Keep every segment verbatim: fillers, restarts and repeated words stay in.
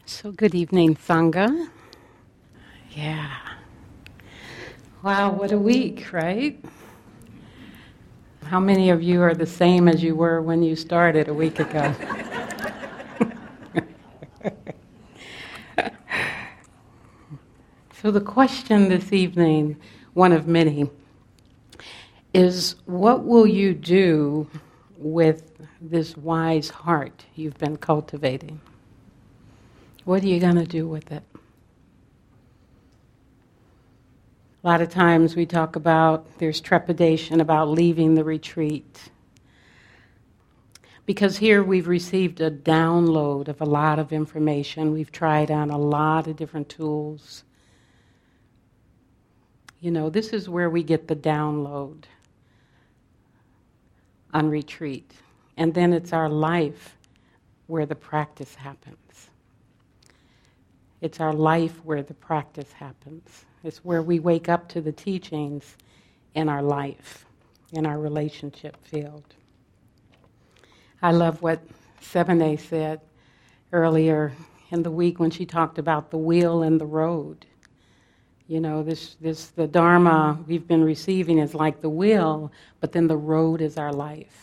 So good evening, Sangha. Yeah. Wow, what a week, right? How many of you are the same as you were when you started a week ago? So the question this evening, one of many, is what will you do with this wise heart you've been cultivating? What are you going to do with it? A lot of times we talk about there's trepidation about leaving the retreat. Because here we've received a download of a lot of information. We've tried on a lot of different tools. You know, this is where we get the download on retreat. And then it's our life where the practice happens. It's our life where the practice happens. It's where we wake up to the teachings in our life, in our relationship field. I love what Sebene said earlier in the week when she talked about the wheel and the road. You know, this, this the Dharma we've been receiving is like the wheel, but then the road is our life.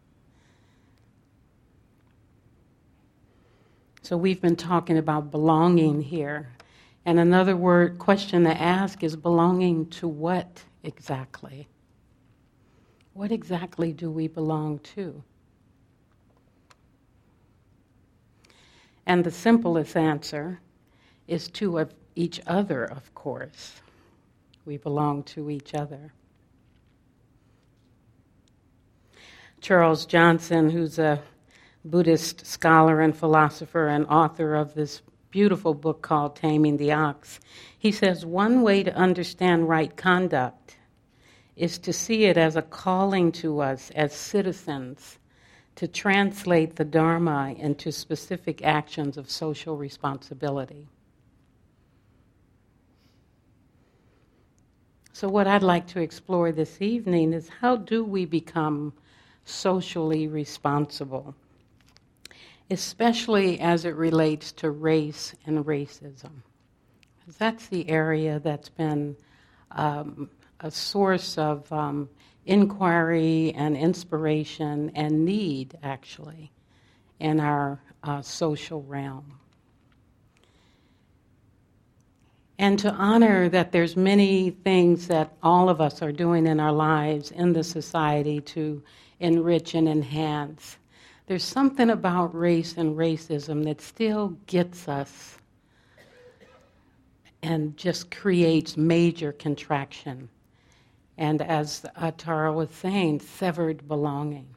So we've been talking about belonging here. And another word, question to ask is belonging to what exactly? What exactly do we belong to? And the simplest answer is to of each other, of course. We belong to each other. Charles Johnson, who's a Buddhist scholar and philosopher and author of this beautiful book called Taming the Ox, he says one way to understand right conduct is to see it as a calling to us as citizens to translate the Dharma into specific actions of social responsibility. So what I'd like to explore this evening is how do we become socially responsible, especially as it relates to race and racism. Because that's the area that's been um, a source of um, inquiry and inspiration and need, actually, in our uh, social realm. And to honor that there's many things that all of us are doing in our lives, in the society, to enrich and enhance. There's something about race and racism that still gets us and just creates major contraction. And as uh, Tara was saying, severed belonging.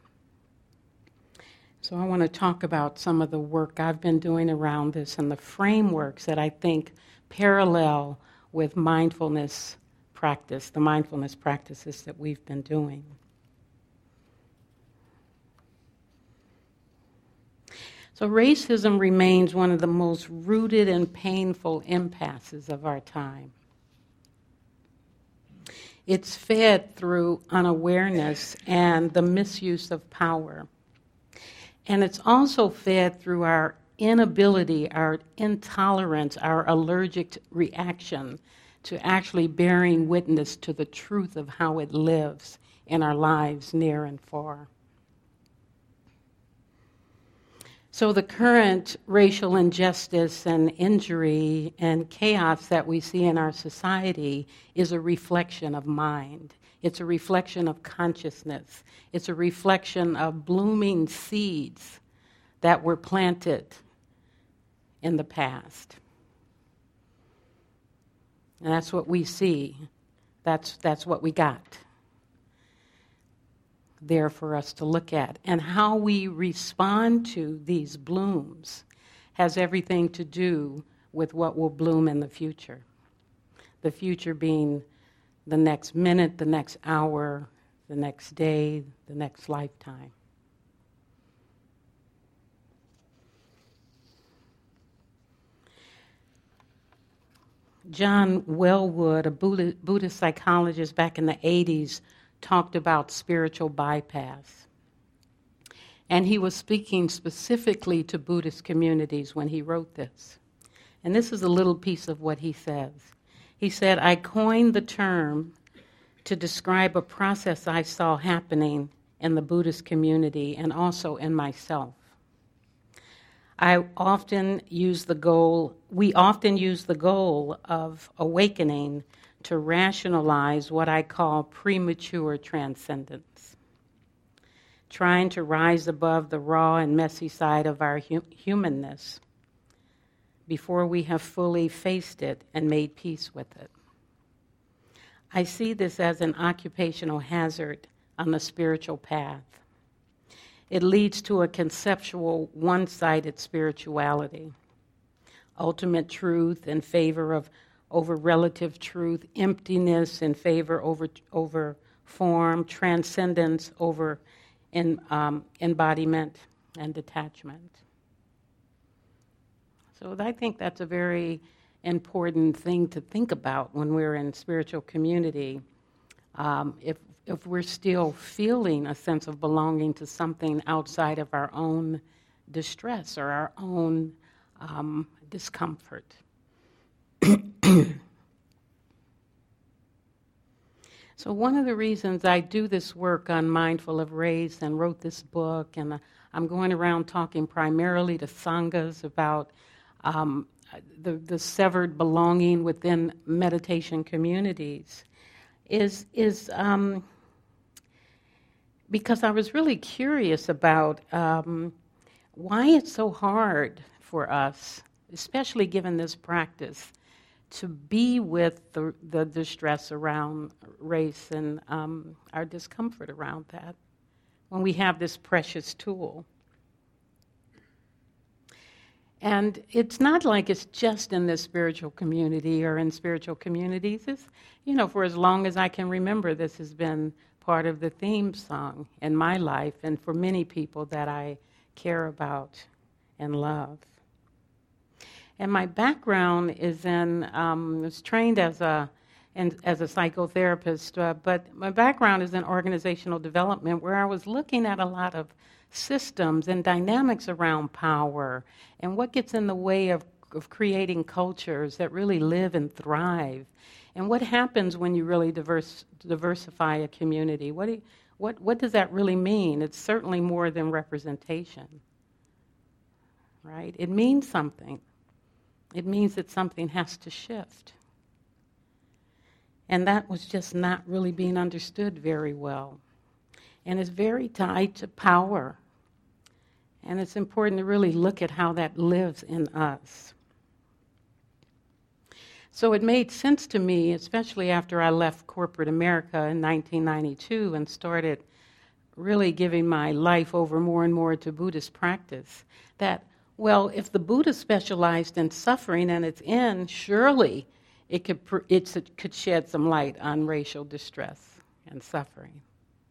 So I want to talk about some of the work I've been doing around this and the frameworks that I think parallel with mindfulness practice, the mindfulness practices that we've been doing. So racism remains one of the most rooted and painful impasses of our time. It's fed through unawareness and the misuse of power. And it's also fed through our inability, our intolerance, our allergic reaction to actually bearing witness to the truth of how it lives in our lives near and far. So the current racial injustice and injury and chaos that we see in our society is a reflection of mind. It's a reflection of consciousness. It's a reflection of blooming seeds that were planted in the past. And that's what we see. That's, that's what we got there for us to look at. And how we respond to these blooms has everything to do with what will bloom in the future. The future being the next minute, the next hour, the next day, the next lifetime. John Welwood, a Buddhist psychologist back in the eighties, talked about spiritual bypass. And he was speaking specifically to Buddhist communities when he wrote this. And this is a little piece of what he says. He said, I coined the term to describe a process I saw happening in the Buddhist community and also in myself. I often use the goal, we often use the goal of awakening to rationalize what I call premature transcendence, trying to rise above the raw and messy side of our hu- humanness before we have fully faced it and made peace with it. I see this as an occupational hazard on the spiritual path. It leads to a conceptual, one-sided spirituality, ultimate truth in favor of over relative truth, emptiness in favor over over form, transcendence over in, um, embodiment and detachment. So I think that's a very important thing to think about when we're in spiritual community. Um, if if we're still feeling a sense of belonging to something outside of our own distress or our own um, discomfort. So one of the reasons I do this work on Mindful of Race and wrote this book, and uh, I'm going around talking primarily to sanghas about um, the, the severed belonging within meditation communities, is is um, because I was really curious about um, why it's so hard for us, especially given this practice, to be with the, the distress around race and um, our discomfort around that when we have this precious tool. And it's not like it's just in this spiritual community or in spiritual communities. It's, you know, for as long as I can remember, this has been part of the theme song in my life and for many people that I care about and love. And my background is in, um, I was trained as a, in, as a psychotherapist, uh, but my background is in organizational development, where I was looking at a lot of systems and dynamics around power and what gets in the way of, of creating cultures that really live and thrive. And what happens when you really diverse, diversify a community? What, do you, what, what does that really mean? It's certainly more than representation, right? It means something. It means that something has to shift. And that was just not really being understood very well. And it's very tied to power. And it's important to really look at how that lives in us. So it made sense to me, especially after I left corporate America in nineteen ninety-two and started really giving my life over more and more to Buddhist practice, that, well, if the Buddha specialized in suffering and its end, surely it could, it could shed some light on racial distress and suffering.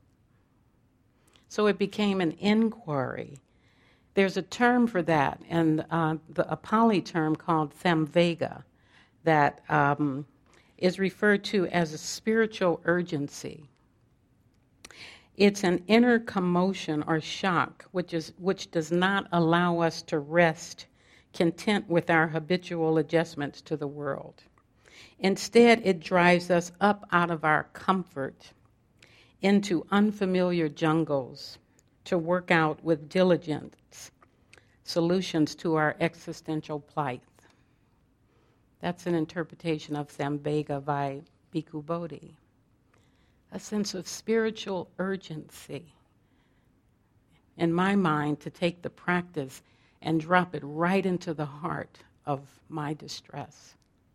So it became an inquiry. There's a term for that, and uh, the, a Pali term called samvega, that um, is referred to as a spiritual urgency. It's an inner commotion or shock which is which does not allow us to rest content with our habitual adjustments to the world. Instead, it drives us up out of our comfort into unfamiliar jungles to work out with diligence solutions to our existential plight. That's an interpretation of Samvega by Bhikkhu Bodhi. A sense of spiritual urgency in my mind to take the practice and drop it right into the heart of my distress.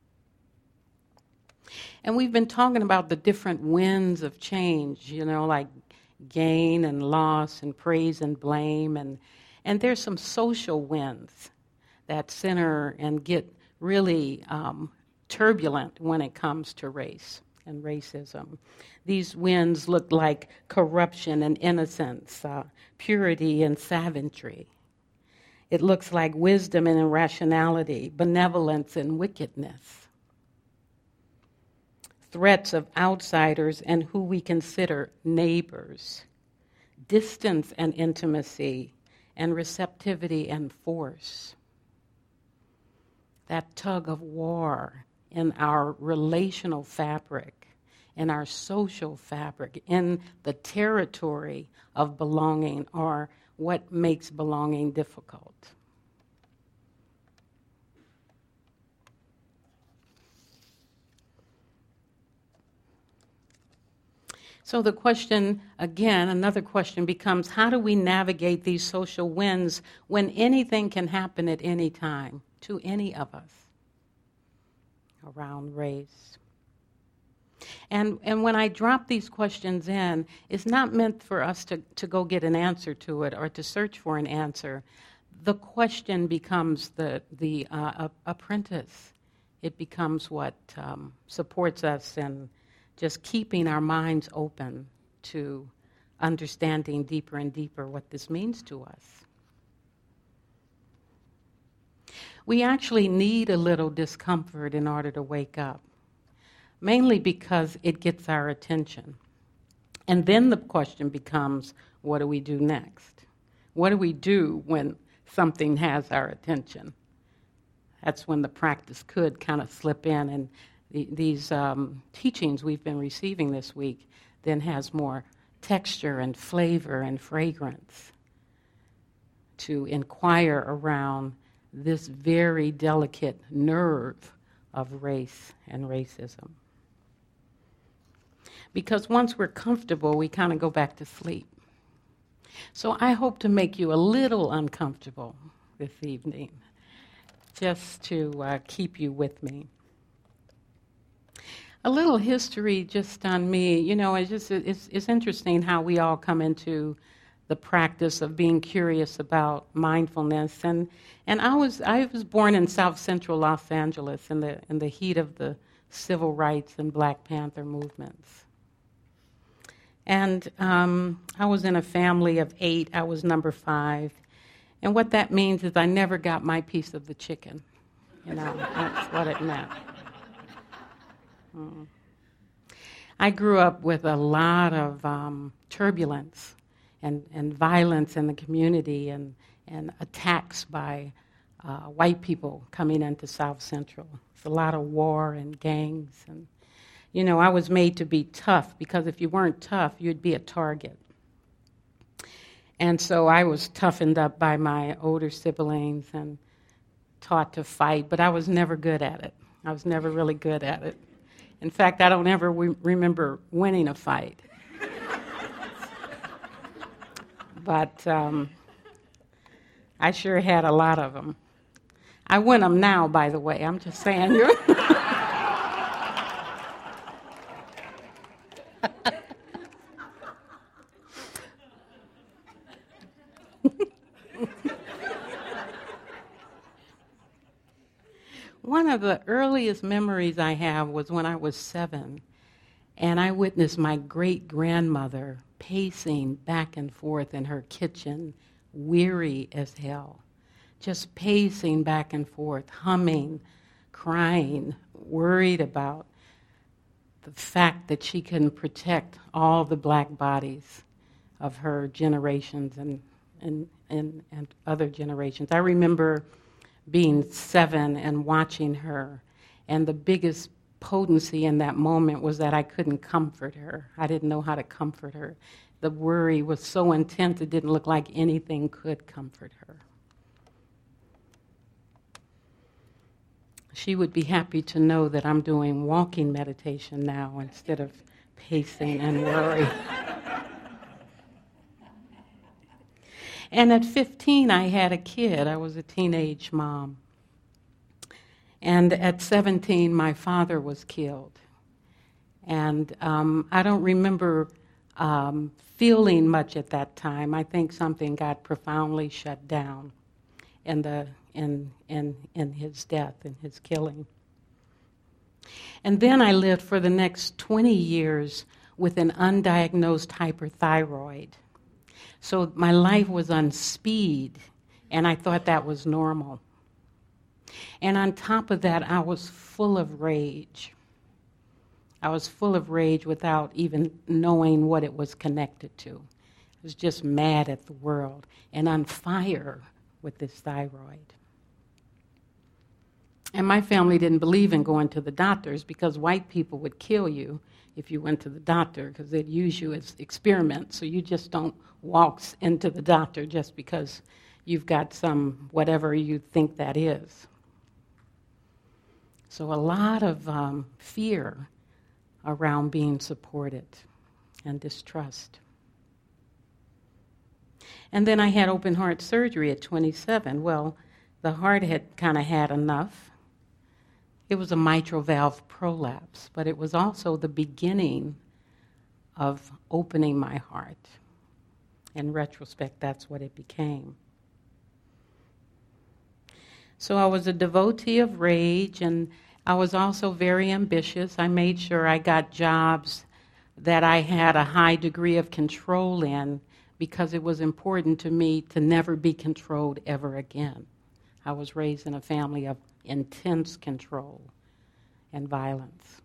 And we've been talking about the different winds of change, you know, like gain and loss and praise and blame. And, and there's some social winds that center and get really um, turbulent when it comes to race and racism. These winds look like corruption and innocence, uh, purity and savagery. It looks like wisdom and irrationality, benevolence and wickedness. Threats of outsiders and who we consider neighbors, distance and intimacy, and receptivity and force. that tug of war in our relational fabric, in our social fabric, in the territory of belonging, or what makes belonging difficult. So the question, again, another question becomes, how do we navigate these social winds when anything can happen at any time to any of us around race? And and when I drop these questions in, it's not meant for us to, to go get an answer to it or to search for an answer. The question becomes the, the uh, apprentice. It becomes what um, supports us in just keeping our minds open to understanding deeper and deeper what this means to us. We actually need a little discomfort in order to wake up, mainly because it gets our attention. And then the question becomes, what do we do next? What do we do when something has our attention? That's when the practice could kind of slip in, and the, these um, teachings we've been receiving this week then has more texture and flavor and fragrance to inquire around this very delicate nerve of race and racism. Because once we're comfortable, we kind of go back to sleep. So I hope to make you a little uncomfortable this evening, just to uh, keep you with me. A little history just on me. You know, it's just it's, it's interesting how we all come into the practice of being curious about mindfulness. And and I was I was born in South Central Los Angeles in the in the heat of the civil rights and Black Panther movements. And um, I was in a family of eight. I was number five. And what that means is I never got my piece of the chicken. You know, that's what it meant. Mm. I grew up with a lot of um, turbulence and, and violence in the community, and, and attacks by uh, white people coming into South Central. It's a lot of war and gangs. And, you know, I was made to be tough, because if you weren't tough, you'd be a target. And so I was toughened up by my older siblings and taught to fight, but I was never good at it. I was never really good at it. In fact, I don't ever re- remember winning a fight. But um, I sure had a lot of them. I win them now, by the way. I'm just saying. You're One of the earliest memories I have was when I was seven, and I witnessed my great-grandmother pacing back and forth in her kitchen, weary as hell, just pacing back and forth, humming, crying, worried about the fact that she couldn't protect all the black bodies of her generations and, and, and, and other generations. I remember being seven and watching her, and the biggest potency in that moment was that I couldn't comfort her. I didn't know how to comfort her. The worry was so intense it didn't look like anything could comfort her. She would be happy to know that I'm doing walking meditation now instead of pacing and worry. And at fifteen, I had a kid. I was a teenage mom. And at seventeen, my father was killed. And um, I don't remember um, feeling much at that time. I think something got profoundly shut down in the in in in his death, in his killing. And then I lived for the next twenty years with an undiagnosed hyperthyroid. So my life was on speed, and I thought that was normal. And on top of that, I was full of rage. I was full of rage without even knowing what it was connected to. I was just mad at the world and on fire with this thyroid. And my family didn't believe in going to the doctors because white people would kill you if you went to the doctor because they'd use you as experiments. So you just don't walk into the doctor just because you've got some whatever you think that is. So a lot of um, fear around being supported and distrust. And then I had open heart surgery at twenty-seven. Well, the heart had kind of had enough. It was a mitral valve prolapse, but it was also the beginning of opening my heart. In retrospect, that's what it became. So I was a devotee of rage, and I was also very ambitious. I made sure I got jobs that I had a high degree of control in because it was important to me to never be controlled ever again. I was raised in a family of intense control and violence.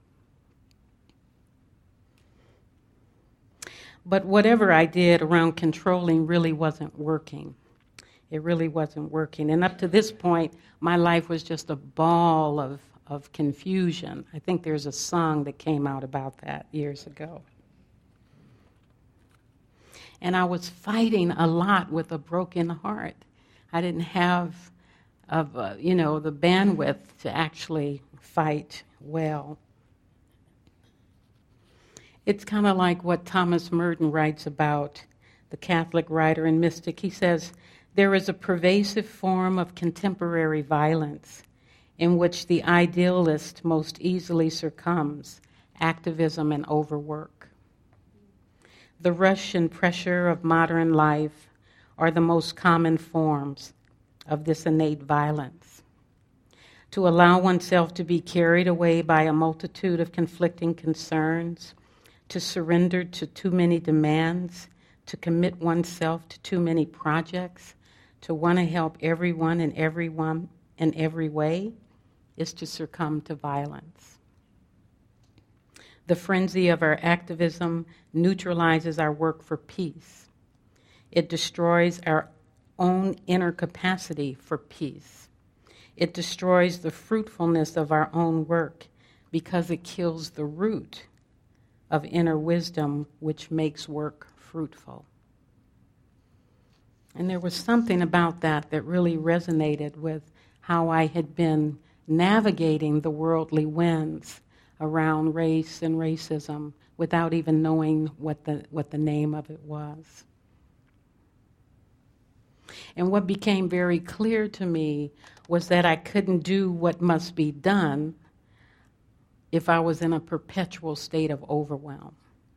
But whatever I did around controlling really wasn't working. It really wasn't working. And up to this point, my life was just a ball of, of confusion. I think there's a song that came out about that years ago. And I was fighting a lot with a broken heart. I didn't have, of, uh, you know, the bandwidth to actually fight well. It's kind of like what Thomas Merton writes about, the Catholic writer and mystic. He says, there is a pervasive form of contemporary violence in which the idealist most easily succumbs, activism and overwork. The rush and pressure of modern life are the most common forms of this innate violence. To allow oneself to be carried away by a multitude of conflicting concerns, to surrender to too many demands, to commit oneself to too many projects, to want to help everyone and everyone in every way, is to succumb to violence. The frenzy of our activism neutralizes our work for peace. It destroys our own inner capacity for peace. It destroys the fruitfulness of our own work because it kills the root of inner wisdom, which makes work fruitful. And there was something about that that really resonated with how I had been navigating the worldly winds around race and racism without even knowing what the what the name of it was. And what became very clear to me was that I couldn't do what must be done if I was in a perpetual state of overwhelm.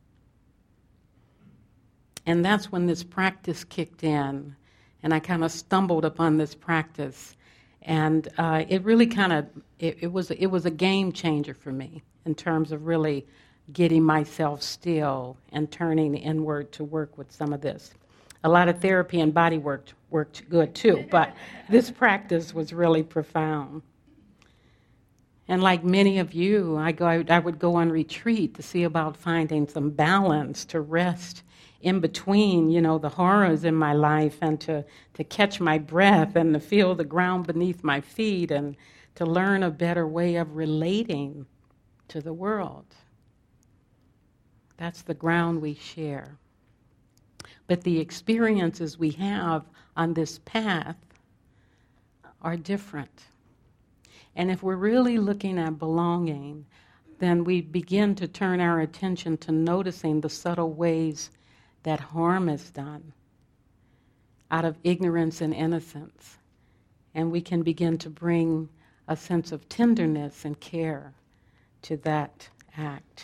And that's when this practice kicked in, and I kind of stumbled upon this practice. And uh, it really kind of, it, it was it was a game changer for me in terms of really getting myself still and turning inward to work with some of this. A lot of therapy and body work worked good too, but this practice was really profound. And like many of you, I go I would go on retreat to see about finding some balance, to rest in between, you know, the horrors in my life, and to, to catch my breath and to feel the ground beneath my feet and to learn a better way of relating to the world. That's the ground we share. But the experiences we have on this path are different. And if we're really looking at belonging, then we begin to turn our attention to noticing the subtle ways that harm is done out of ignorance and innocence. And we can begin to bring a sense of tenderness and care to that act.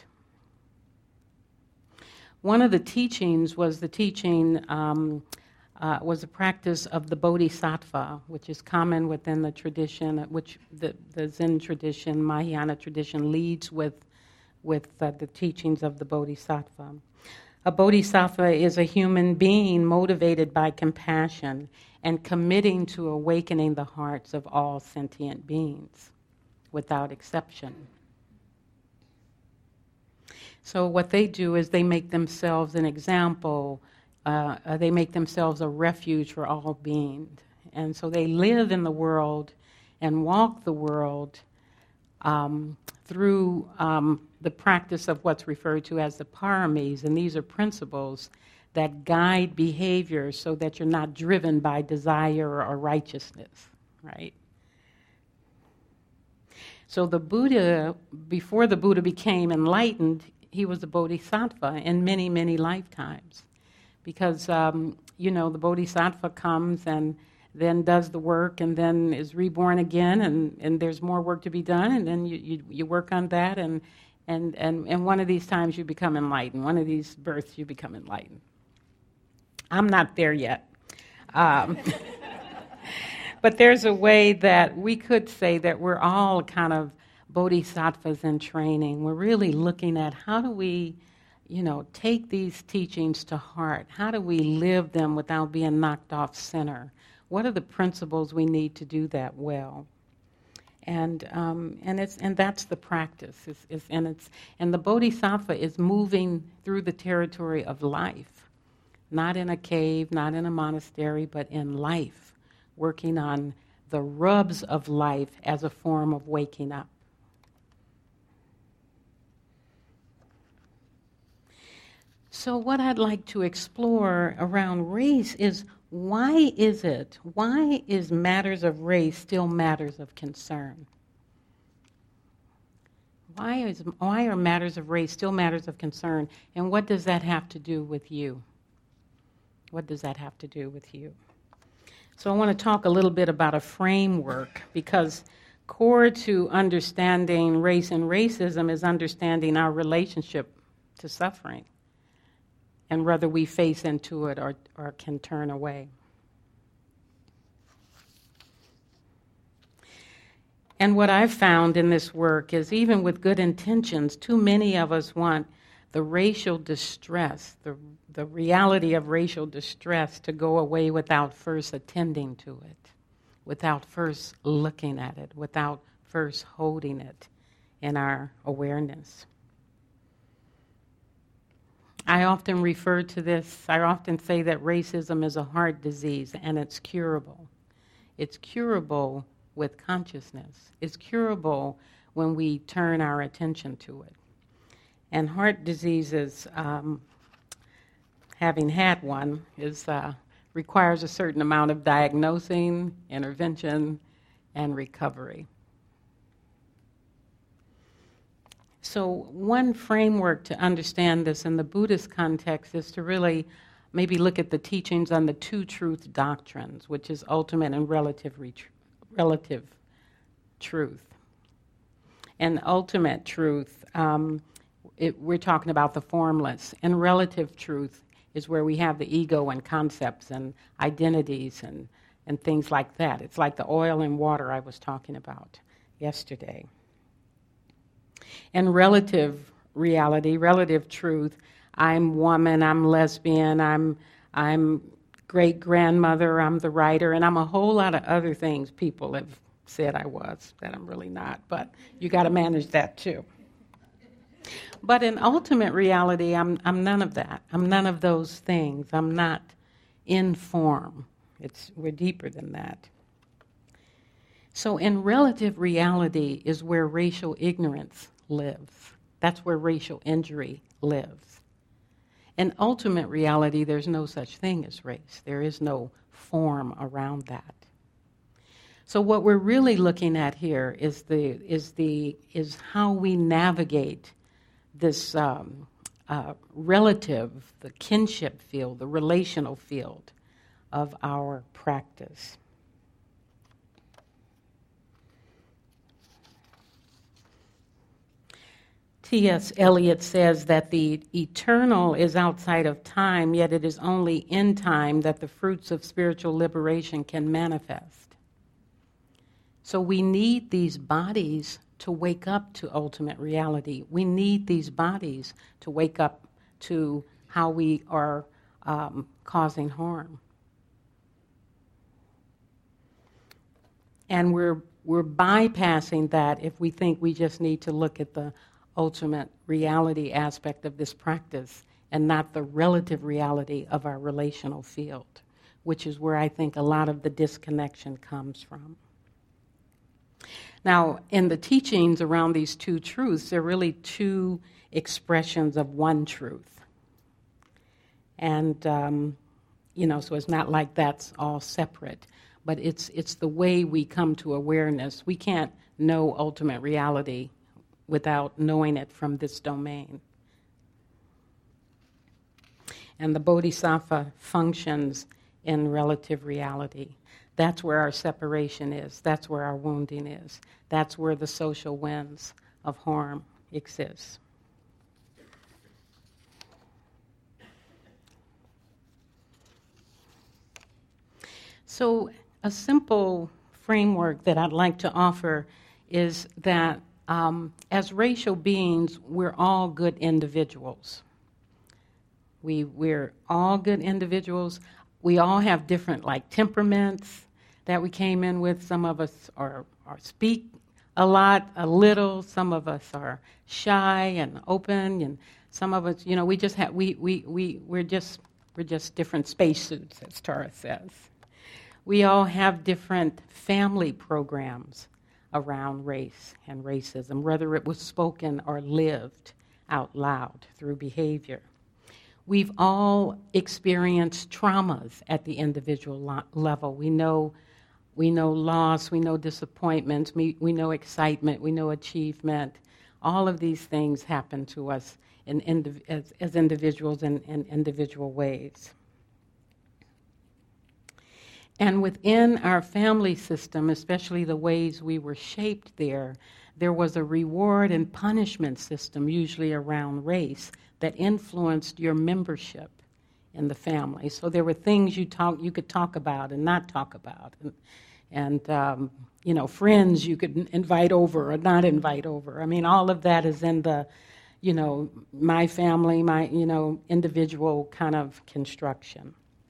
One of the teachings was the teaching, um, uh, was a practice of the Bodhisattva, which is common within the tradition, which the, the Zen tradition, Mahayana tradition, leads with, with uh, the teachings of the Bodhisattva. A bodhisattva is a human being motivated by compassion and committing to awakening the hearts of all sentient beings, without exception. So what they do is they make themselves an example, uh, they make themselves a refuge for all beings. And so they live in the world and walk the world um, through um, the practice of what's referred to as the paramis, and these are principles that guide behavior so that you're not driven by desire or righteousness, right? So the Buddha, before the Buddha became enlightened, he was a bodhisattva in many, many lifetimes. Because, um, you know, the bodhisattva comes and then does the work and then is reborn again, and, and there's more work to be done, and then you, you, you work on that, and, and, and, and one of these times you become enlightened. One of these births you become enlightened. I'm not there yet. Um, but there's a way that we could say that we're all kind of bodhisattvas in training. We're really looking at how do we, you know, take these teachings to heart? How do we live them without being knocked off center? What are the principles we need to do that well? And um, and it's and that's the practice. It's, it's, and it's and the bodhisattva is moving through the territory of life, not in a cave, not in a monastery, but in life, working on the rubs of life as a form of waking up. So what I'd like to explore around race is, why is it, why is matters of race still matters of concern? Why is why are matters of race still matters of concern, and what does that have to do with you? What does that have to do with you? So I want to talk a little bit about a framework, because core to understanding race and racism is understanding our relationship to suffering, and whether we face into it or, or can turn away. And what I've found in this work is, even with good intentions, too many of us want the racial distress, the, the reality of racial distress, to go away without first attending to it, without first looking at it, without first holding it in our awareness. I often refer to this, I often say that racism is a heart disease, and it's curable. It's curable with consciousness. It's curable when we turn our attention to it. And heart diseases, um, having had one, is uh, requires a certain amount of diagnosing, intervention, and recovery. So one framework to understand this in the Buddhist context is to really maybe look at the teachings on the two truth doctrines, which is ultimate and relative, ret- relative truth. And ultimate truth, um, it, we're talking about the formless. And relative truth is where we have the ego and concepts and identities and, and things like that. It's like the oil and water I was talking about yesterday. And relative reality, relative truth, I'm woman, I'm lesbian, I'm I'm great-grandmother, I'm the writer, and I'm a whole lot of other things people have said I was that I'm really not, but you got to manage that too. But in ultimate reality, I'm I'm none of that. I'm none of those things. I'm not in form. It's we're deeper than that. So in relative reality is where racial ignorance lives. That's where racial injury lives. In ultimate reality, there's no such thing as race. There is no form around that. So what we're really looking at here is the is the is how we navigate this um, uh, relative, the kinship field, the relational field of our practice. T S Eliot says that the eternal is outside of time, yet it is only in time that the fruits of spiritual liberation can manifest. So we need these bodies to wake up to ultimate reality. We need these bodies to wake up to how we are um, causing harm. And we're we're bypassing that if we think we just need to look at the ultimate reality aspect of this practice and not the relative reality of our relational field, which is where I think a lot of the disconnection comes from. Now, in the teachings around these two truths, they're really two expressions of one truth. And, um, you know, so it's not like that's all separate, but it's it's the way we come to awareness. We can't know ultimate reality without knowing it from this domain. And the Bodhisattva functions in relative reality. That's where our separation is. That's where our wounding is. That's where the social winds of harm exist. So a simple framework that I'd like to offer is that um, as racial beings, we're all good individuals. We, we're all good individuals. We all have different, like, temperaments that we came in with. Some of us are, are speak a lot, a little. Some of us are shy and open, and some of us, you know, we just have we we we we're just we're just different spacesuits, as Tara says. We all have different family programs around race and racism, whether it was spoken or lived out loud through behavior. We've all experienced traumas at the individual lo- level. We know, we know loss, we know disappointments, we, we know excitement, we know achievement. All of these things happen to us in, in, as, as individuals in, in individual ways. And within our family system, especially the ways we were shaped there, there was a reward and punishment system, usually around race, that influenced your membership in the family. So there were things you talk, you could talk about and not talk about, and, and um, you know, friends you could invite over or not invite over. I mean, all of that is in the, you know, my family, my, you know, individual kind of construction.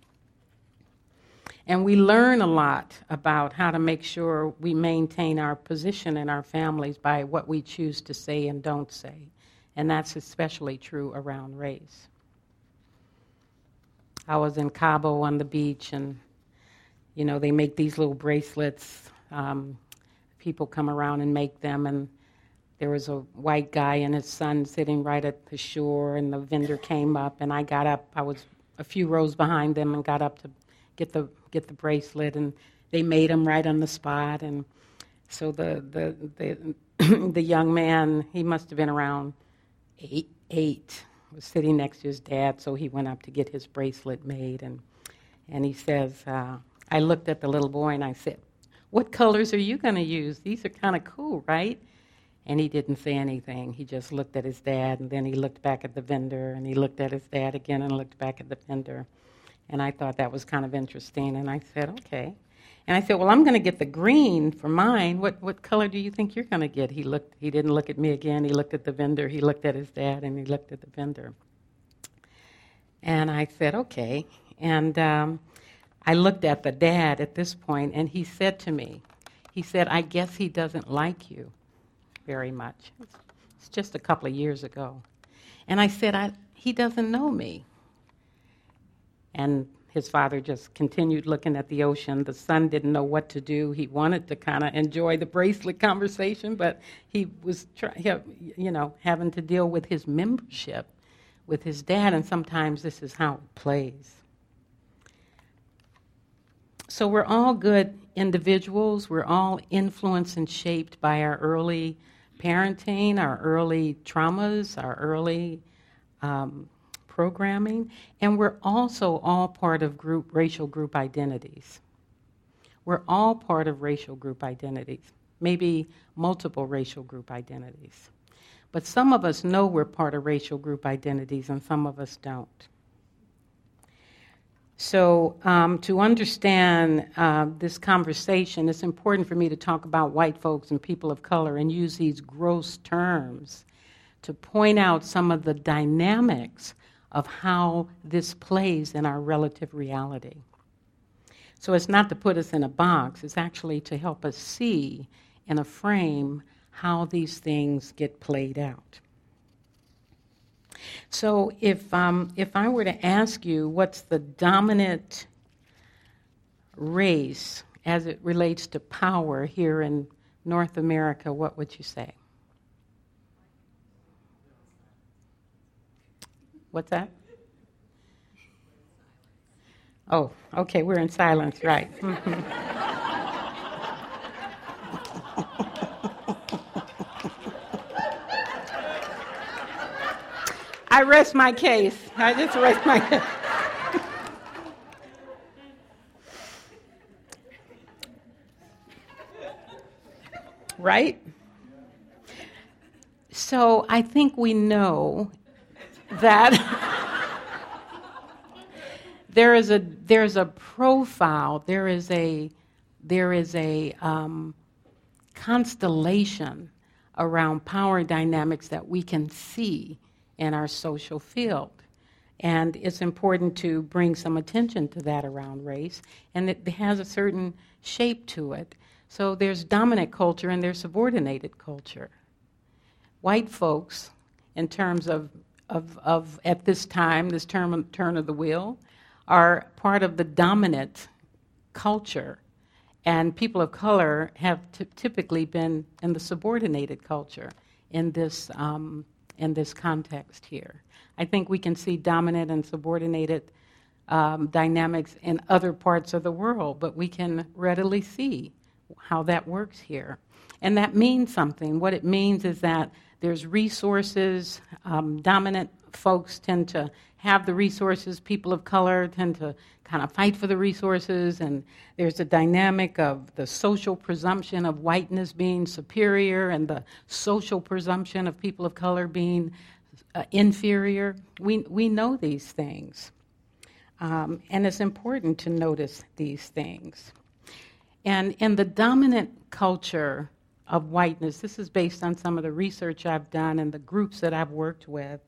And we learn a lot about how to make sure we maintain our position in our families by what we choose to say and don't say. And that's especially true around race. I was in Cabo on the beach, and, you know, they make these little bracelets. Um, people come around and make them, and there was a white guy and his son sitting right at the shore, and the vendor came up, and I got up. I was a few rows behind them and got up to get the get the bracelet, and they made them right on the spot. And so the the the, the young man, he must have been around eight, eight, was sitting next to his dad, so he went up to get his bracelet made, and and he says, uh, I looked at the little boy and I said, what colors are you going to use? These are kind of cool, right? And he didn't say anything. He just looked at his dad, and then he looked back at the vendor, and he looked at his dad again and looked back at the vendor. And I thought that was kind of interesting, and I said, okay. And I said, well, I'm going to get the green for mine. What what color do you think you're going to get? He looked. He didn't look at me again. He looked at the vendor. He looked at his dad, and he looked at the vendor. And I said, okay. And um, I looked at the dad at this point, and he said to me, he said, I guess he doesn't like you very much. It's just a couple of years ago. And I said, I, he doesn't know me. And his father just continued looking at the ocean. The son didn't know what to do. He wanted to kind of enjoy the bracelet conversation, but he was, try, you know, having to deal with his membership with his dad, and sometimes this is how it plays. So we're all good individuals. We're all influenced and shaped by our early parenting, our early traumas, our early um, programming, and we're also all part of group racial group identities. We're all part of racial group identities, maybe multiple racial group identities. But some of us know we're part of racial group identities, and some of us don't. So um, to understand uh, this conversation, it's important for me to talk about white folks and people of color and use these gross terms to point out some of the dynamics of how this plays in our relative reality. So it's not to put us in a box, it's actually to help us see in a frame how these things get played out. So if um, if I were to ask you what's the dominant race as it relates to power here in North America, what would you say? What's that? Oh, okay, we're in silence, right. I rest my case. I just rest my case. Right? So I think we know that there is a there's a profile, there is a there is a um, constellation around power dynamics that we can see in our social field. And it's important to bring some attention to that around race, and it has a certain shape to it. So there's dominant culture and there's subordinated culture. White folks, in terms of, of, of at this time, this term, turn of the wheel, are part of the dominant culture. And people of color have t- typically been in the subordinated culture in this, um, in this context here. I think we can see dominant and subordinated um, dynamics in other parts of the world, but we can readily see how that works here. And that means something. What it means is that there's resources. Um, dominant folks tend to have the resources. People of color tend to kind of fight for the resources. And there's a dynamic of the social presumption of whiteness being superior and the social presumption of people of color being uh, inferior. We, we know these things. Um, and it's important to notice these things. And in the dominant culture of whiteness, this is based on some of the research I've done and the groups that I've worked with,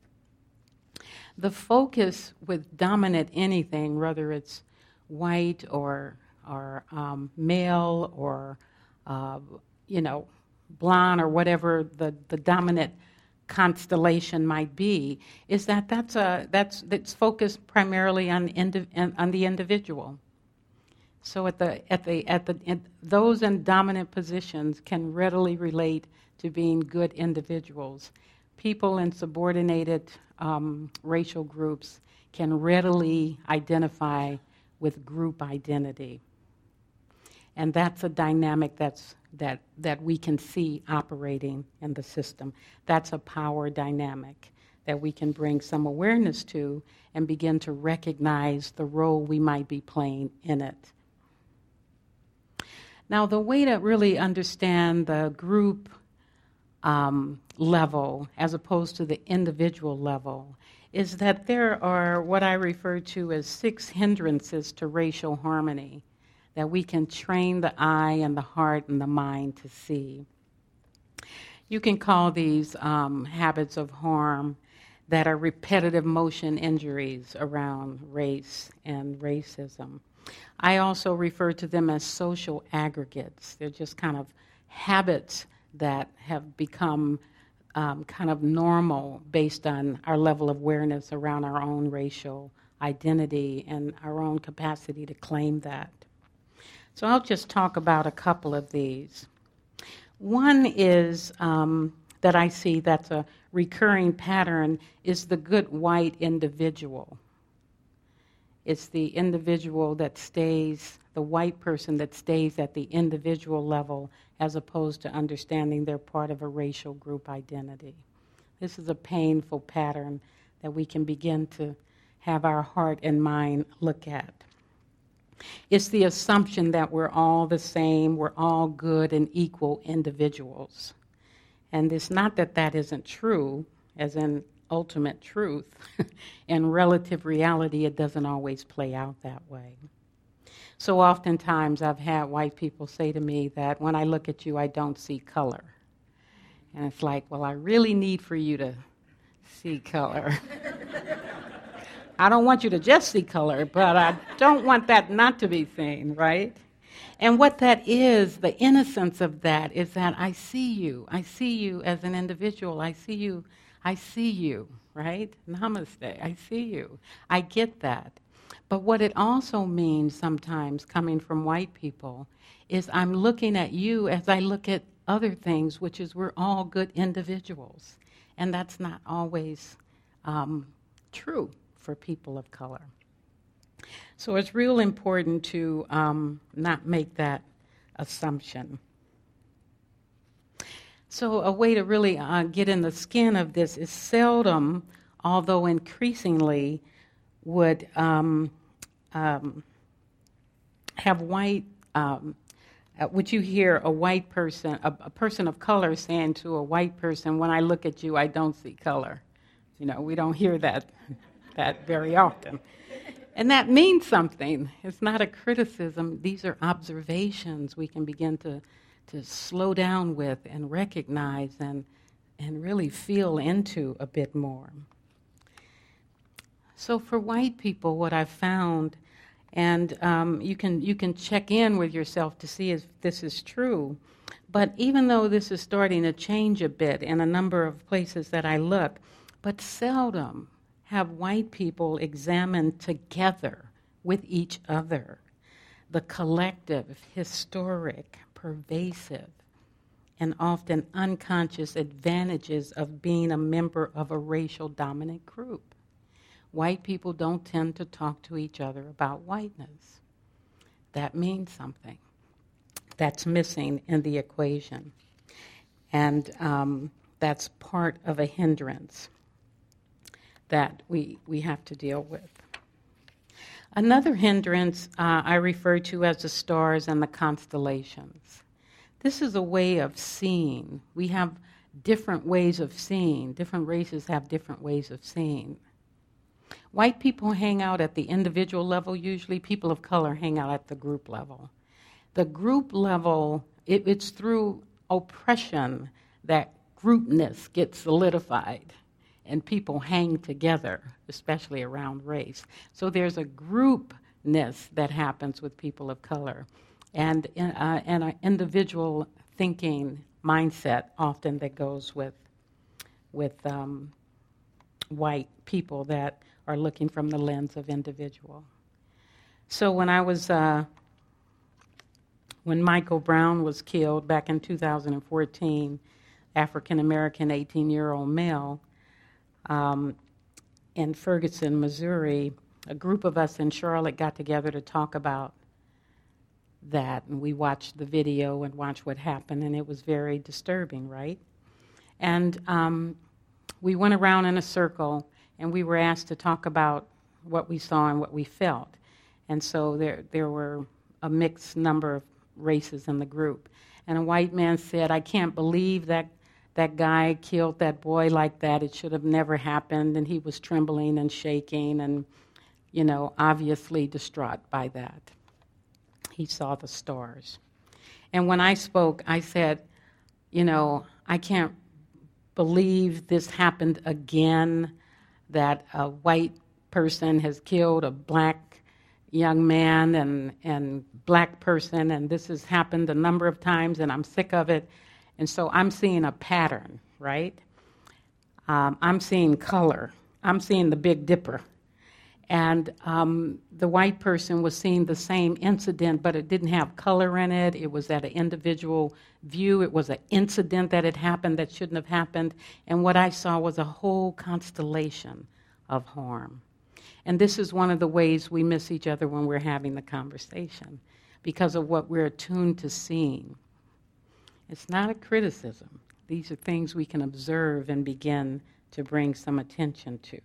the focus with dominant anything, whether it's white or or um, male or uh, you know blonde or whatever the, the dominant constellation might be, is that that's a that's that's focused primarily on indi- on the individual. So at the at the at the at those in dominant positions can readily relate to being good individuals. People in subordinated um, racial groups can readily identify with group identity, and that's a dynamic that's that that we can see operating in the system. That's a power dynamic that we can bring some awareness to and begin to recognize the role we might be playing in it. Now, the way to really understand the group um, level as opposed to the individual level is that there are what I refer to as six hindrances to racial harmony that we can train the eye and the heart and the mind to see. You can call these um, habits of harm that are repetitive motion injuries around race and racism. I also refer to them as social aggregates. They're just kind of habits that have become um, kind of normal based on our level of awareness around our own racial identity and our own capacity to claim that. So I'll just talk about a couple of these. One is um, that I see that's a recurring pattern is the good white individual. It's the individual that stays, the white person that stays at the individual level as opposed to understanding they're part of a racial group identity. This is a painful pattern that we can begin to have our heart and mind look at. It's the assumption that we're all the same, we're all good and equal individuals. And it's not that that isn't true, as in ultimate truth. In relative reality, it doesn't always play out that way. So oftentimes I've had white people say to me that when I look at you, I don't see color. And it's like, well, I really need for you to see color. I don't want you to just see color, but I don't want that not to be seen, right? And what that is, the innocence of that, is that I see you. I see you as an individual. I see you. I see you, right? Namaste. I see you. I get that. But what it also means sometimes, coming from white people, is I'm looking at you as I look at other things, which is we're all good individuals. And that's not always um, true for people of color. So it's real important to um, not make that assumption. So a way to really uh, get in the skin of this is seldom, although increasingly, would um, um, have white, um, uh, would you hear a white person, a, a person of color saying to a white person, when I look at you, I don't see color. You know, we don't hear that, that very often. And that means something. It's not a criticism. These are observations we can begin to, to slow down with and recognize and, and really feel into a bit more. So for white people, what I've found, and um, you can you can check in with yourself to see if this is true, but even though this is starting to change a bit in a number of places that I look, but seldom have white people examine together with each other the collective, historic, pervasive, and often unconscious advantages of being a member of a racial dominant group. White people don't tend to talk to each other about whiteness. That means something. That's missing in the equation. And um, that's part of a hindrance that we, we have to deal with. Another hindrance uh, I refer to as the stars and the constellations. This is a way of seeing. We have different ways of seeing. Different races have different ways of seeing. White people hang out at the individual level usually. People of color hang out at the group level. The group level, it, it's through oppression that groupness gets solidified and people hang together, especially around race. So there's a groupness that happens with people of color and, uh, and an individual thinking mindset often that goes with, with um, white people that are looking from the lens of individual. So when I was, uh, when Michael Brown was killed back in two thousand fourteen, African-American eighteen-year-old male, um, in Ferguson, Missouri, a group of us in Charlotte got together to talk about that, and we watched the video and watched what happened, and it was very disturbing, right? And um, we went around in a circle, and we were asked to talk about what we saw and what we felt. And so there there were a mixed number of races in the group. And a white man said, I can't believe that that guy killed that boy like that. It should have never happened. And he was trembling and shaking and, you know, obviously distraught by that. He saw the stars. And when I spoke, I said, you know, I can't believe this happened again, that a white person has killed a black young man and, and black person, and this has happened a number of times, and I'm sick of it. And so I'm seeing a pattern, right? Um, I'm seeing color. I'm seeing the Big Dipper. And um, the white person was seeing the same incident, but it didn't have color in it. It was at an individual view. It was an incident that had happened that shouldn't have happened. And what I saw was a whole constellation of harm. And this is one of the ways we miss each other when we're having the conversation, because of what we're attuned to seeing. It's not a criticism. These are things we can observe and begin to bring some attention to.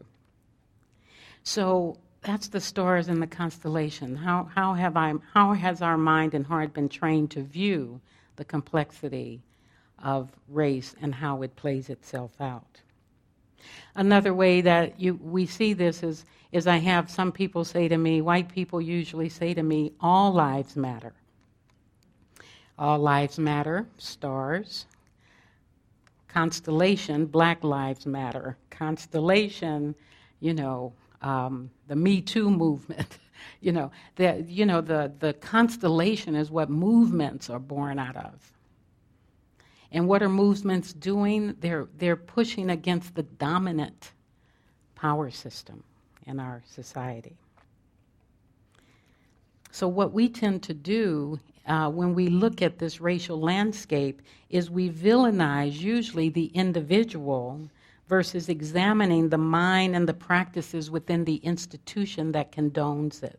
So that's the stars and the constellation. How, how, have I, how has our mind and heart been trained to view the complexity of race and how it plays itself out? Another way that you, we see this is, is I have some people say to me, white people usually say to me, all lives matter. All lives matter, stars. Constellation, Black Lives Matter. Constellation, you know, Um, the Me Too movement, you know, the, you know, the, the constellation is what movements are born out of. And what are movements doing? They're, they're pushing against the dominant power system in our society. So what we tend to do uh, when we look at this racial landscape is we villainize usually the individual versus examining the mind and the practices within the institution that condones it.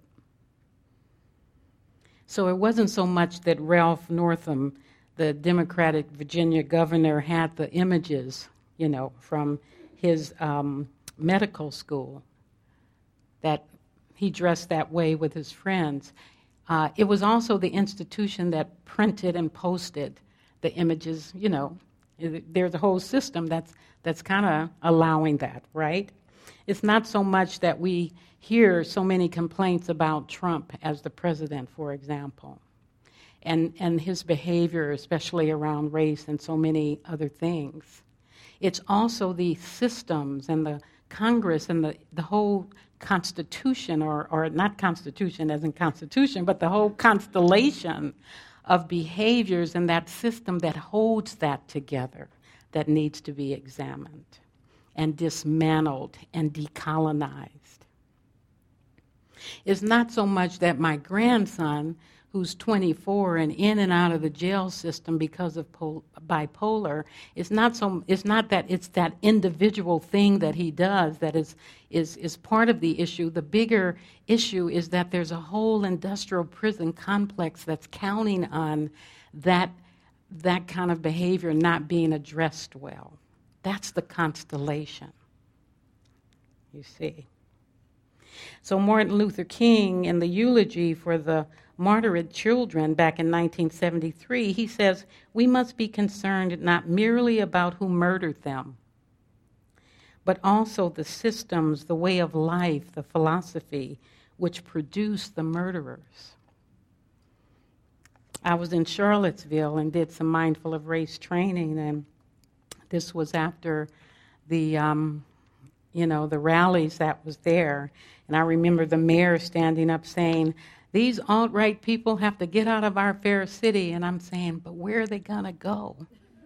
So it wasn't so much that Ralph Northam, the Democratic Virginia governor, had the images, you know, from his um, medical school, that he dressed that way with his friends. Uh, it was also the institution that printed and posted the images, you know. There's a whole system that's that's kind of allowing that, right? It's not so much that we hear so many complaints about Trump as the president, for example, and, and his behavior, especially around race and so many other things. It's also the systems and the Congress and the, the whole constitution, or, or not constitution as in constitution, but the whole constellation of behaviors in that system that holds that together that needs to be examined and dismantled and decolonized. It's not so much that my grandson, who's twenty-four and in and out of the jail system because of pol- bipolar, it's not so. It's not that it's that individual thing that he does that is is is part of the issue. The bigger issue is that there's a whole industrial prison complex that's counting on that that kind of behavior not being addressed well. That's the constellation, you see. So Martin Luther King, in the eulogy for the martyred children back in nineteen seventy-three, he says, "We must be concerned not merely about who murdered them, but also the systems, the way of life, the philosophy which produced the murderers." I was in Charlottesville and did some Mindful of Race training, and this was after the, um, you know, the rallies that was there. And I remember the mayor standing up saying, "These alt-right people have to get out of our fair city." And I'm saying, but where are they going to go?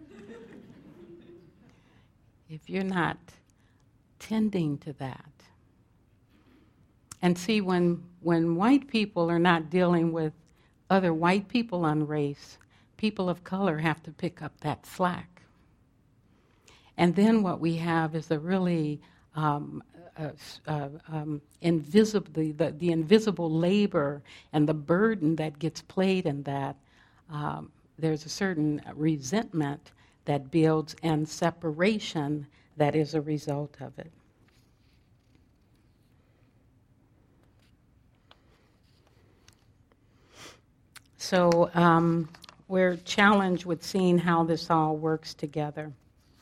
If you're not tending to that. And see, when when white people are not dealing with other white people on race, people of color have to pick up that slack. And then what we have is a really um, uh, uh, um, invisible, the, the, the invisible labor and the burden that gets played in that. Um, there's a certain resentment that builds and separation that is a result of it. So um, we're challenged with seeing how this all works together.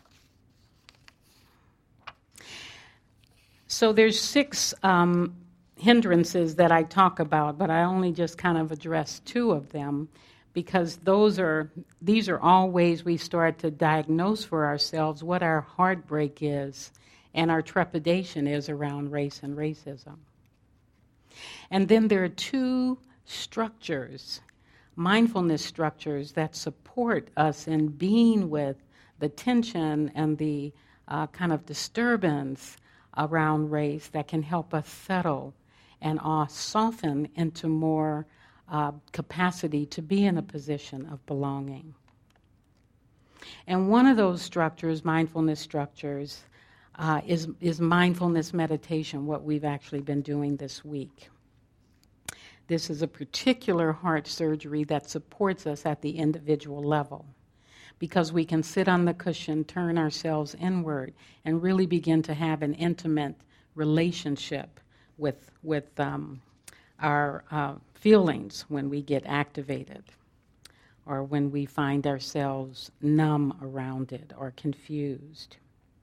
So there's six um, hindrances that I talk about, but I only just kind of address two of them because those are these are all ways we start to diagnose for ourselves what our heartbreak is and our trepidation is around race and racism. And then there are two structures, mindfulness structures, that support us in being with the tension and the uh, kind of disturbance around race that can help us settle and uh, soften into more uh, capacity to be in a position of belonging. And one of those structures, mindfulness structures, uh, is, is mindfulness meditation, what we've actually been doing this week. This is a particular heart surgery that supports us at the individual level because we can sit on the cushion, turn ourselves inward, and really begin to have an intimate relationship with, with um, our uh, feelings when we get activated or when we find ourselves numb around it or confused.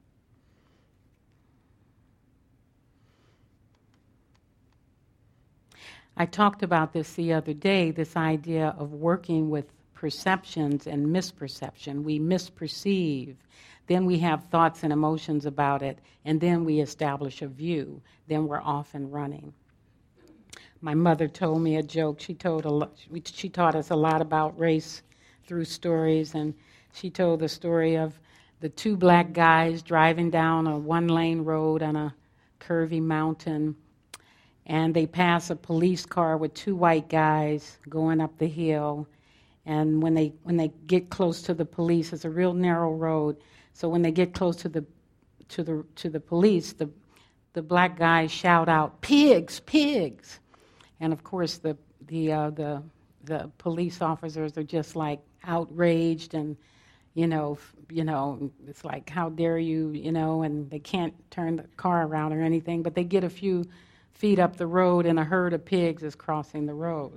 I talked about this the other day, this idea of working with perceptions and misperception. We misperceive, then we have thoughts and emotions about it, and then we establish a view. Then we're off and running. My mother told me a joke. She told a lo- she taught us a lot about race through stories, and she told the story of the two black guys driving down a one-lane road on a curvy mountain, and they pass a police car with two white guys going up the hill, And when they when they get close to the police, it's a real narrow road. So when they get close to the to the to the police, the the black guys shout out, "Pigs, pigs!" And of course, the the uh, the the police officers are just like outraged, and you know, you know, it's like, how dare you, you know, and they can't turn the car around or anything, but they get a few feet up the road, and a herd of pigs is crossing the road.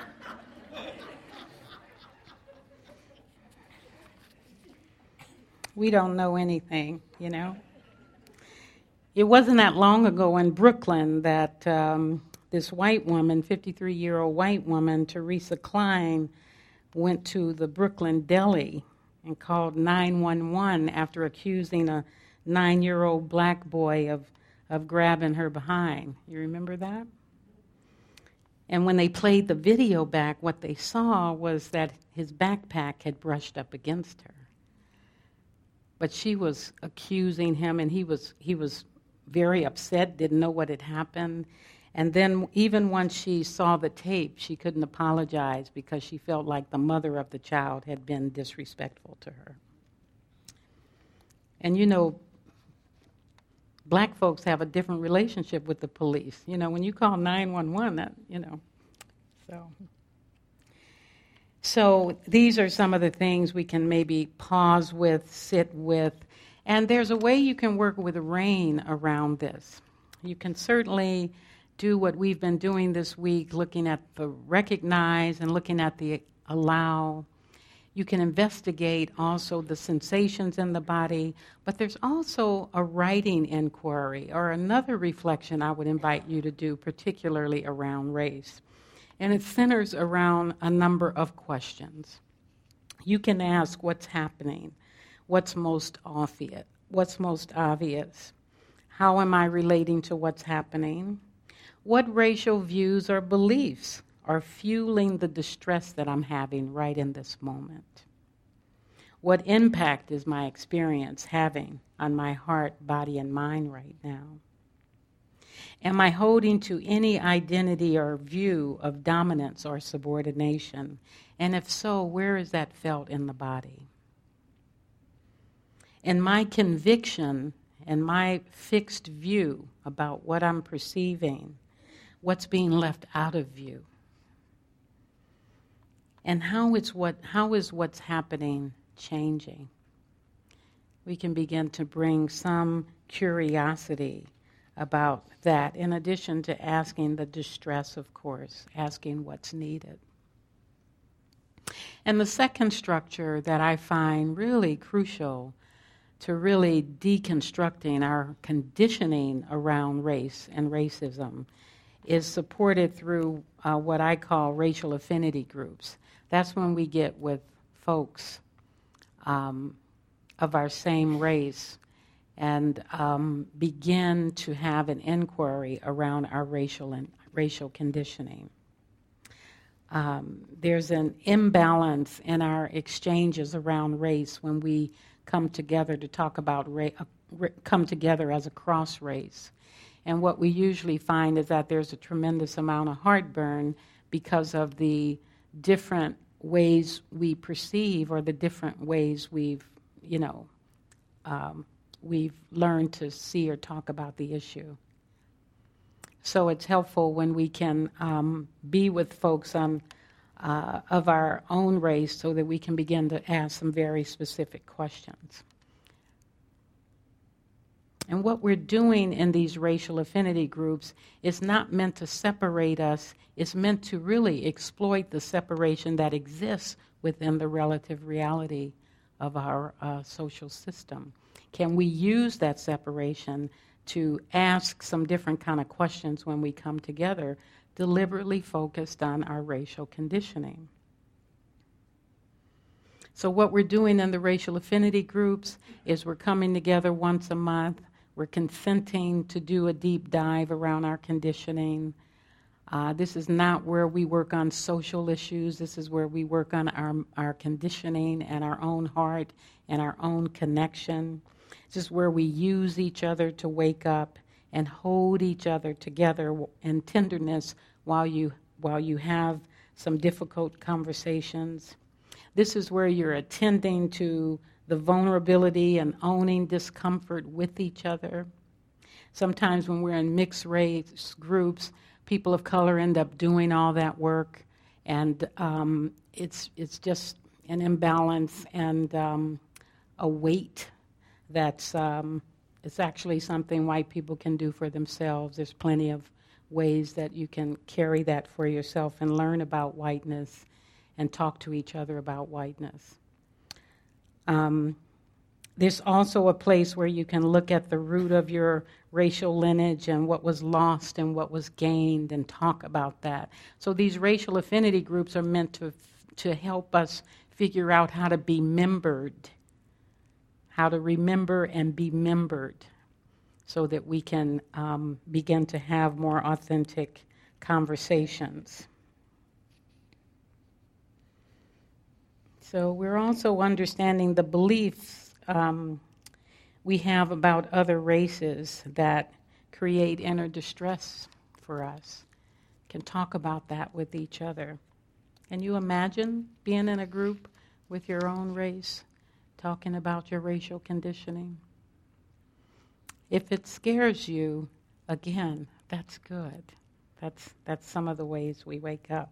We don't know anything, you know. It wasn't that long ago in Brooklyn that um, this white woman, fifty-three-year-old white woman, Teresa Klein, went to the Brooklyn deli and called nine one one after accusing a nine-year-old black boy of, of grabbing her behind. You remember that? And when they played the video back, what they saw was that his backpack had brushed up against her. But she was accusing him, and he was he was very upset, didn't know what had happened. And then even once she saw the tape, she couldn't apologize because she felt like the mother of the child had been disrespectful to her. And you know, black folks have a different relationship with the police. You know, when you call nine one one, that, you know, so... So these are some of the things we can maybe pause with, sit with, and there's a way you can work with RAIN around this. You can certainly do what we've been doing this week, looking at the recognize and looking at the allow. You can investigate also the sensations in the body, but there's also a writing inquiry or another reflection I would invite you to do, particularly around race. And it centers around a number of questions. You can ask what's happening, what's most obvious, what's most obvious, how am I relating to what's happening, what racial views or beliefs are fueling the distress that I'm having right in this moment, what impact is my experience having on my heart, body, and mind right now. Am I holding to any identity or view of dominance or subordination? And if so, where is that felt in the body? And my conviction and my fixed view about what I'm perceiving, what's being left out of view? And how is what how is what's happening changing? We can begin to bring some curiosity about that, in addition to asking the distress, of course, asking what's needed. And the second structure that I find really crucial to really deconstructing our conditioning around race and racism is supported through uh, what I call racial affinity groups. That's when we get with folks um, of our same race and um, begin to have an inquiry around our racial and racial conditioning. Um, there's an imbalance in our exchanges around race when we come together to talk about ra- uh, come together as a cross race. And what we usually find is that there's a tremendous amount of heartburn because of the different ways we perceive or the different ways we've, you know, um, we've learned to see or talk about the issue. So it's helpful when we can um, be with folks on, uh, of our own race so that we can begin to ask some very specific questions. And what we're doing in these racial affinity groups is not meant to separate us. It's meant to really exploit the separation that exists within the relative reality of our uh, social system. Can we use that separation to ask some different kind of questions when we come together, deliberately focused on our racial conditioning? So what we're doing in the racial affinity groups is we're coming together once a month. We're consenting to do a deep dive around our conditioning. Uh, this is not where we work on social issues. This is where we work on our, our conditioning and our own heart and our own connection. This is where we use each other to wake up and hold each other together in tenderness while you while you have some difficult conversations. This is where you're attending to the vulnerability and owning discomfort with each other. Sometimes when we're in mixed race groups, people of color end up doing all that work, and um, it's it's just an imbalance and um, a weight that's um, it's actually something white people can do for themselves. There's plenty of ways that you can carry that for yourself and learn about whiteness and talk to each other about whiteness. Um, there's also a place where you can look at the root of your racial lineage and what was lost and what was gained and talk about that. So these racial affinity groups are meant to to help us figure out how to be membered, how to remember and be membered, so that we can um, begin to have more authentic conversations. So we're also understanding the beliefs um, we have about other races that create inner distress for us. Can talk about that with each other. Can you imagine being in a group with your own race, talking about your racial conditioning? If it scares you, again, that's good. That's that's some of the ways we wake up.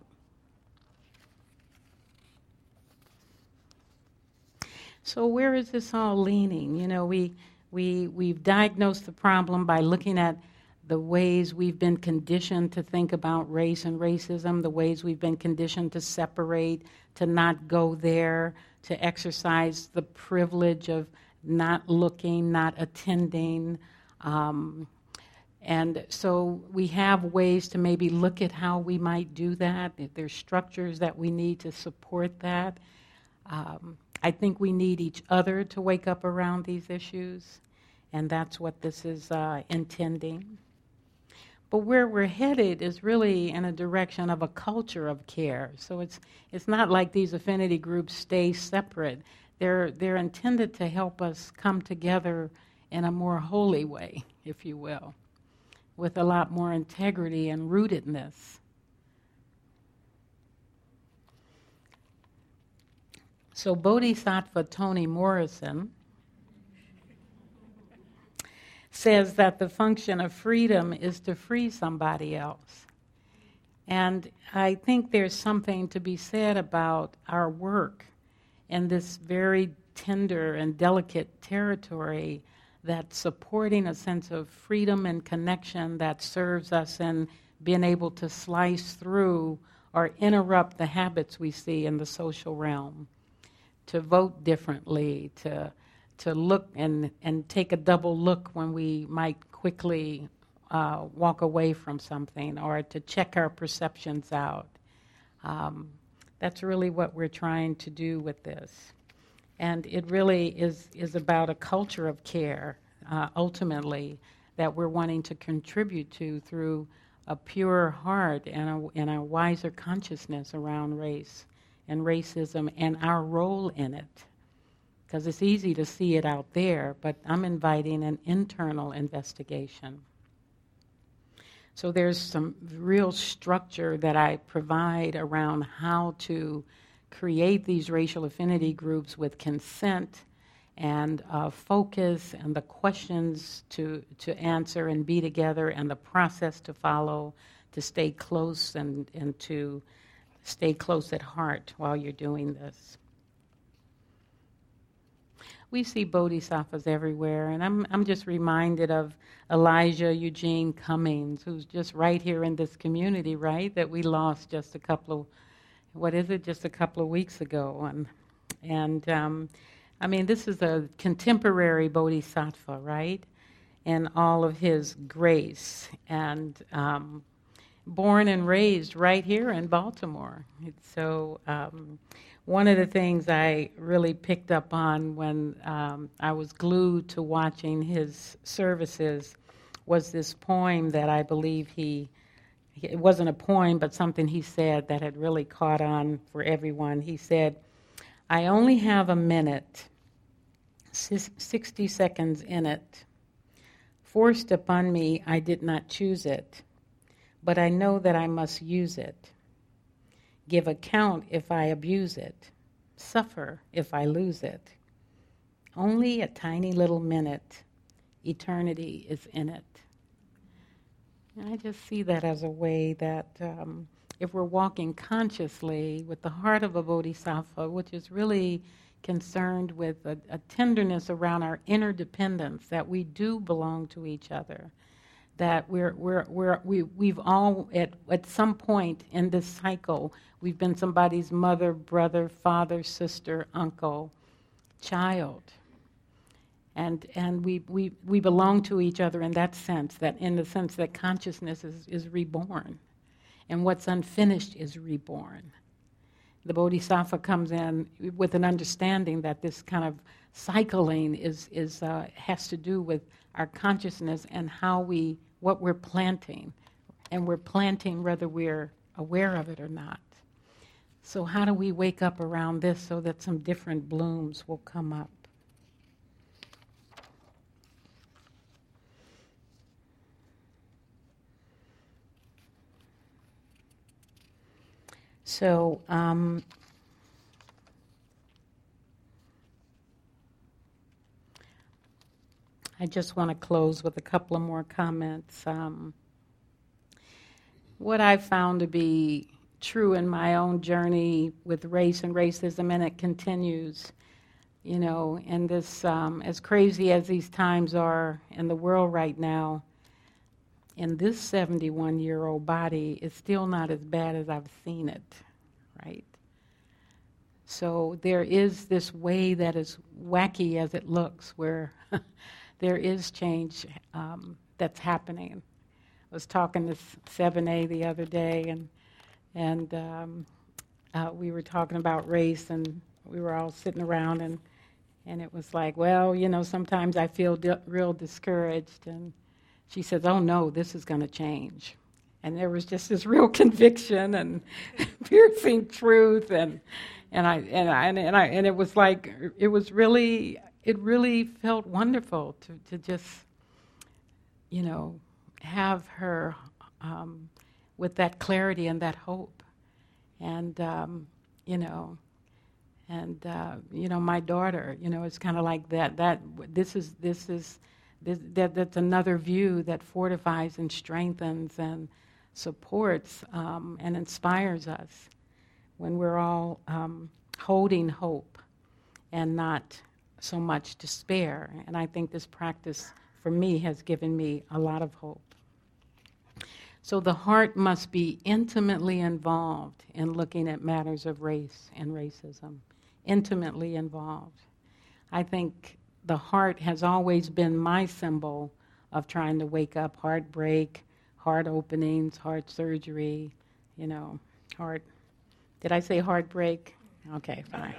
So where is this all leaning? You know, we we we've diagnosed the problem by looking at the ways we've been conditioned to think about race and racism, the ways we've been conditioned to separate, to not go there, to exercise the privilege of not looking, not attending. Um, and so we have ways to maybe look at how we might do that, if there's structures that we need to support that. Um, I think we need each other to wake up around these issues, and that's what this is uh, intending. But where we're headed is really in a direction of a culture of care. So it's it's not like these affinity groups stay separate. They're they're intended to help us come together in a more holy way, if you will, with a lot more integrity and rootedness. So Bodhisattva Toni Morrison says that the function of freedom is to free somebody else. And I think there's something to be said about our work in this very tender and delicate territory that's supporting a sense of freedom and connection that serves us in being able to slice through or interrupt the habits we see in the social realm, to vote differently, to to look and, and take a double look when we might quickly uh, walk away from something, or to check our perceptions out. Um, that's really what we're trying to do with this. And it really is, is about a culture of care, uh, ultimately, that we're wanting to contribute to through a pure heart and a, and a wiser consciousness around race and racism and our role in it. Because it's easy to see it out there, but I'm inviting an internal investigation. So there's some real structure that I provide around how to create these racial affinity groups with consent and uh, focus and the questions to, to answer and be together and the process to follow, to stay close and, and to stay close at heart while you're doing this. We see bodhisattvas everywhere, and I'm I'm just reminded of Elijah Eugene Cummings, who's just right here in this community, right, that we lost just a couple of, what is it, just a couple of weeks ago. And, and um, I mean, this is a contemporary bodhisattva, right, in all of his grace, and um, born and raised right here in Baltimore. So um, one of the things I really picked up on when um, I was glued to watching his services was this poem that I believe he, it wasn't a poem, but something he said that had really caught on for everyone. He said, "I only have a minute, sixty seconds in it. Forced upon me, I did not choose it, but I know that I must use it. Give account if I abuse it. suffer if I lose it. Only a tiny little minute, eternity is in it. And I just see that as a way that um, if we're walking consciously with the heart of a bodhisattva, which is really concerned with a, a tenderness around our interdependence, that we do belong to each other, that we're, we're, we're, we, we've all, at, at some point in this cycle, we've been somebody's mother, brother, father, sister, uncle, child. And and we, we, we belong to each other in that sense, that in the sense that consciousness is, is reborn. And what's unfinished is reborn. The Bodhisattva comes in with an understanding that this kind of cycling is, is uh, has to do with our consciousness and how we, what we're planting. And we're planting whether we're aware of it or not. So how do we wake up around this so that some different blooms will come up? So, um, I just want to close with a couple of more comments. Um, what I've found to be true in my own journey with race and racism, and it continues, you know, and this, um, as crazy as these times are in the world right now, in this seventy-one-year-old body, it's still not as bad as I've seen it, right? So there is this way that is wacky as it looks, where there is change um, that's happening. I was talking to seven A the other day, and and um, uh, we were talking about race, and we were all sitting around, and and it was like, well, you know, sometimes I feel di- real discouraged, and she says, oh no, this is going to change. And there was just this real conviction and piercing truth, and and I and I and I and it was like it was really it really felt wonderful to to just, you know, have her um, with that clarity and that hope, and um, you know, and uh, you know, my daughter, you know, it's kind of like that. That this is this is. This, that, that's another view that fortifies and strengthens and supports um, and inspires us when we're all um, holding hope and not so much despair. And I think this practice, for me, has given me a lot of hope. So the heart must be intimately involved in looking at matters of race and racism. Intimately involved. I think the heart has always been my symbol of trying to wake up heartbreak, heart openings, heart surgery, you know, heart. Did I say heartbreak? Okay, fine.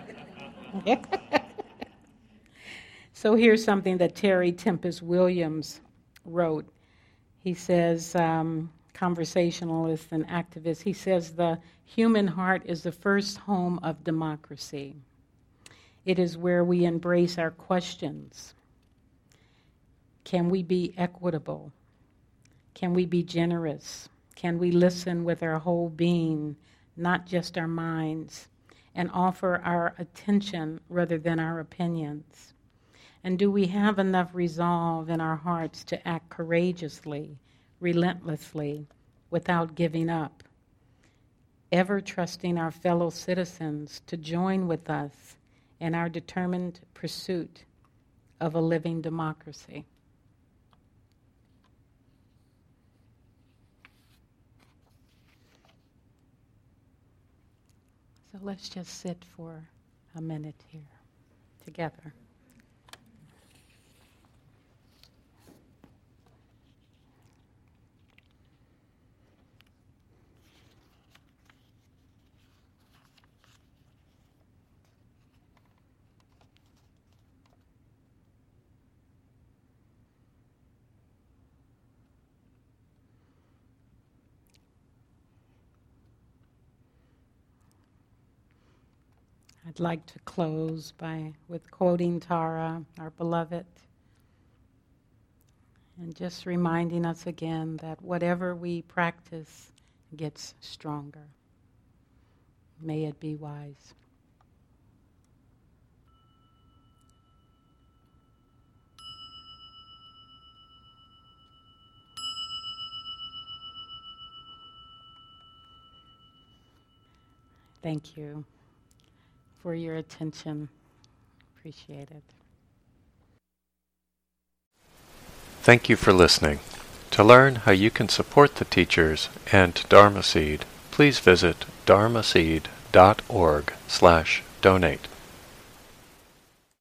So here's something that Terry Tempest Williams wrote. He says, um, conversationalist and activist, he says, the human heart is the first home of democracy. It is where we embrace our questions. Can we be equitable? Can we be generous? Can we listen with our whole being, not just our minds, and offer our attention rather than our opinions? And do we have enough resolve in our hearts to act courageously, relentlessly, without giving up? Ever trusting our fellow citizens to join with us in our determined pursuit of a living democracy. So let's just sit for a minute here together. I'd like to close by with quoting Tara, our beloved, and just reminding us again that whatever we practice gets stronger. May it be wise. Thank you for your attention. Appreciate it. Thank you for listening. To learn how you can support the teachers and Dharma Seed, please visit dharmaseed dot org slash donate.